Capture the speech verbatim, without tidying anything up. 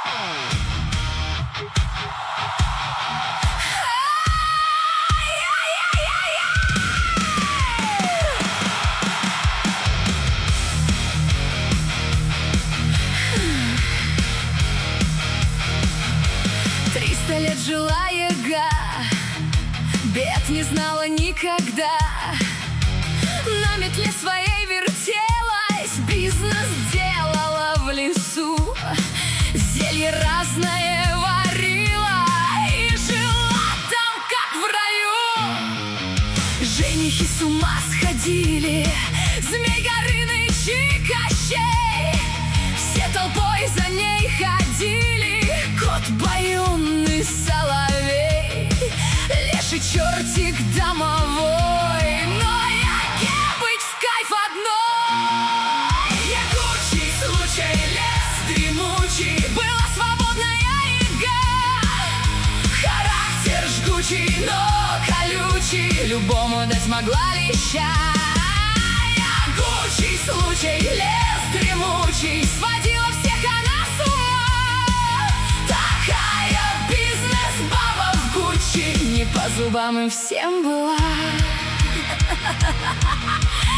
Триста лет жила яга, бед не знала никогда. На метле своей вертелась, бизнес делала в лесу, зелье разное варила и жила там, как в раю. Женихи с ума сходили, Змей Горыныч и Кощей, все толпой за ней ходили. Кот Баюн и Соловей, леший чертик домовой, но яге быть в кайф одной. Ягучий случай, лес дремучий, была свободная яга. Характер жгучий, но колючий, любому дать могла леща. Ягучий случай, лес дремучий, сводила всех она с ума. Такая бизнес-баба в Гуччи, не по зубам им всем была.